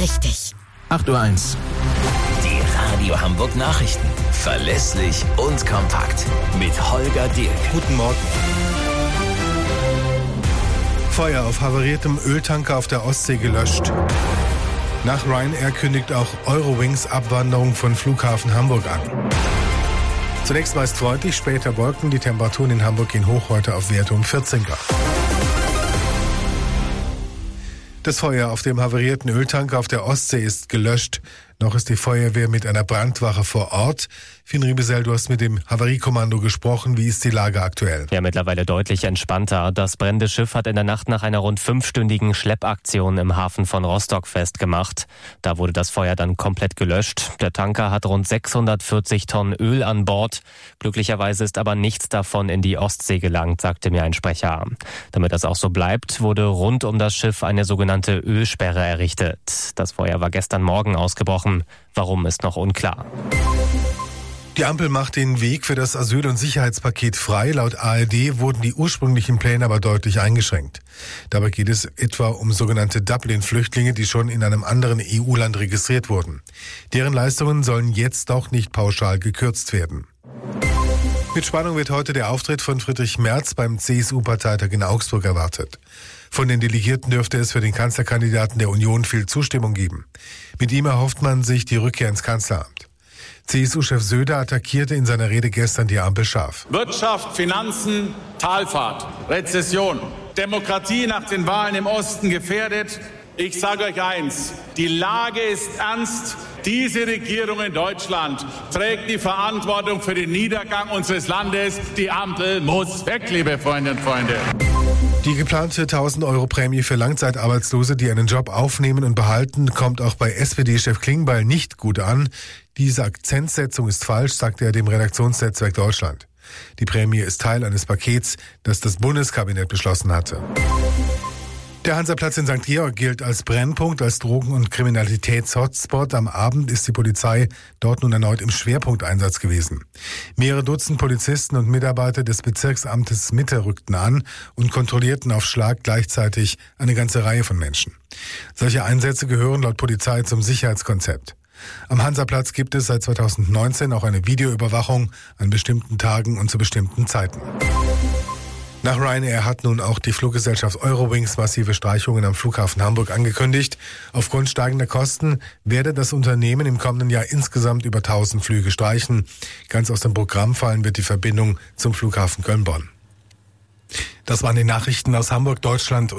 richtig. 8:01 Uhr. Die Radio Hamburg Nachrichten. Verlässlich und kompakt. Mit Holger Dirk. Guten Morgen. Feuer auf havariertem Öltanker auf der Ostsee gelöscht. Nach Ryanair kündigt auch Eurowings Abwanderung von Flughafen Hamburg an. Zunächst meist freundlich, später Wolken. Die Temperaturen in Hamburg gehen hoch heute auf Werte um 14 Grad. Das Feuer auf dem havarierten Öltanker auf der Ostsee ist gelöscht. Noch ist die Feuerwehr mit einer Brandwache vor Ort. Finn Riebesell, du hast mit dem Havariekommando gesprochen. Wie ist die Lage aktuell? Ja, mittlerweile deutlich entspannter. Das brennende Schiff hat in der Nacht nach einer rund 5-stündigen Schleppaktion im Hafen von Rostock festgemacht. Da wurde das Feuer dann komplett gelöscht. Der Tanker hat rund 640 Tonnen Öl an Bord. Glücklicherweise ist aber nichts davon in die Ostsee gelangt, sagte mir ein Sprecher. Damit das auch so bleibt, wurde rund um das Schiff eine sogenannte Ölsperre errichtet. Das Feuer war gestern Morgen ausgebrochen. Warum, ist noch unklar. Die Ampel macht den Weg für das Asyl- und Sicherheitspaket frei. Laut ARD wurden die ursprünglichen Pläne aber deutlich eingeschränkt. Dabei geht es etwa um sogenannte Dublin-Flüchtlinge, die schon in einem anderen EU-Land registriert wurden. Deren Leistungen sollen jetzt auch nicht pauschal gekürzt werden. Mit Spannung wird heute der Auftritt von Friedrich Merz beim CSU-Parteitag in Augsburg erwartet. Von den Delegierten dürfte es für den Kanzlerkandidaten der Union viel Zustimmung geben. Mit ihm erhofft man sich die Rückkehr ins Kanzleramt. CSU-Chef Söder attackierte in seiner Rede gestern die Ampel scharf. Wirtschaft, Finanzen, Talfahrt, Rezession, Demokratie nach den Wahlen im Osten gefährdet. Ich sage euch eins, die Lage ist ernst. Diese Regierung in Deutschland trägt die Verantwortung für den Niedergang unseres Landes. Die Ampel muss weg, liebe Freundinnen und Freunde. Die geplante 1.000-Euro-Prämie für Langzeitarbeitslose, die einen Job aufnehmen und behalten, kommt auch bei SPD-Chef Klingbeil nicht gut an. Diese Akzentsetzung ist falsch, sagte er dem Redaktionsnetzwerk Deutschland. Die Prämie ist Teil eines Pakets, das das Bundeskabinett beschlossen hatte. Der Hansaplatz in St. Georg gilt als Brennpunkt, als Drogen- und Kriminalitäts-Hotspot. Am Abend ist die Polizei dort nun erneut im Schwerpunkteinsatz gewesen. Mehrere Dutzend Polizisten und Mitarbeiter des Bezirksamtes Mitte rückten an und kontrollierten auf Schlag gleichzeitig eine ganze Reihe von Menschen. Solche Einsätze gehören laut Polizei zum Sicherheitskonzept. Am Hansaplatz gibt es seit 2019 auch eine Videoüberwachung an bestimmten Tagen und zu bestimmten Zeiten. Nach Ryanair hat nun auch die Fluggesellschaft Eurowings massive Streichungen am Flughafen Hamburg angekündigt. Aufgrund steigender Kosten werde das Unternehmen im kommenden Jahr insgesamt über 1000 Flüge streichen. Ganz aus dem Programm fallen wird die Verbindung zum Flughafen Köln-Bonn. Das waren die Nachrichten aus Hamburg, Deutschland.